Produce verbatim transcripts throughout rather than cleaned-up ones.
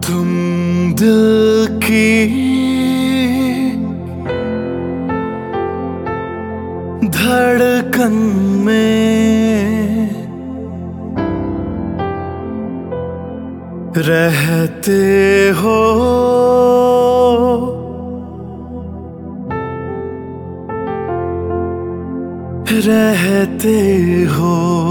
तुम दिल की धड़कन में रहते हो, रहते हो।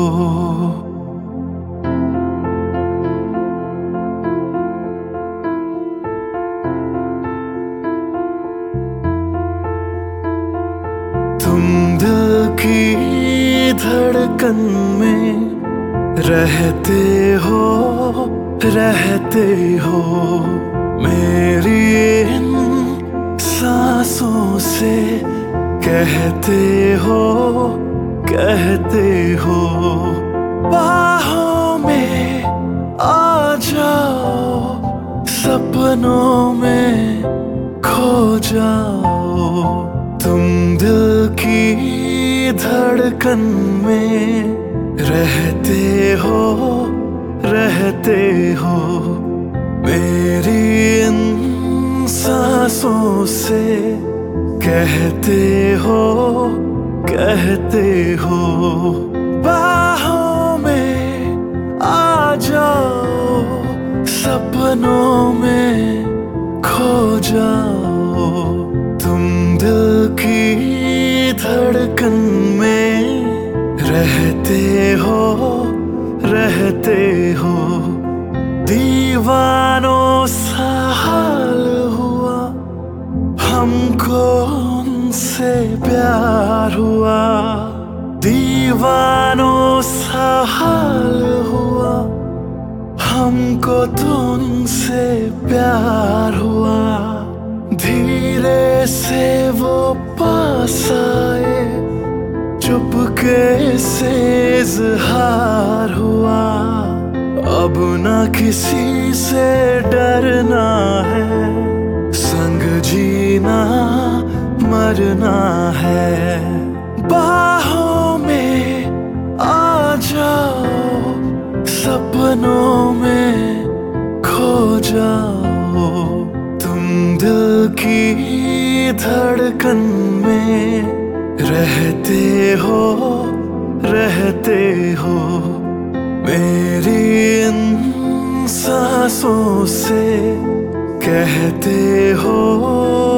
तुम दिल की धड़कन में रहते हो, रहते हो। मेरी इन सांसों से कहते हो, कहते हो। बाहों में आ जाओ, सपनों में खो जाओ। तुम दिल की धड़कन में रहते हो, रहते हो। मेरी इन सांसों से कहते हो, कहते हो। बाहों में आ जाओ, सपनों में खो जाओ। तुम दिल की धड़कन में रहते हो, रहते हो। दीवानों सा हाल हुआ, हमको उनसे प्यार हुआ। दीवानों सा हाल हुआ, हमको तुमसे प्यार हुआ। धीरे से वो पास आए, चुपके से इज़हार हुआ। अब ना किसी से डरना है, संग जीना मरना है। बाहों में आ जाओ, सपनों में खो जाओ। तुम दिल की धड़कन में रहते हो, रहते हो। मेरी इन सांसों से कहते हो,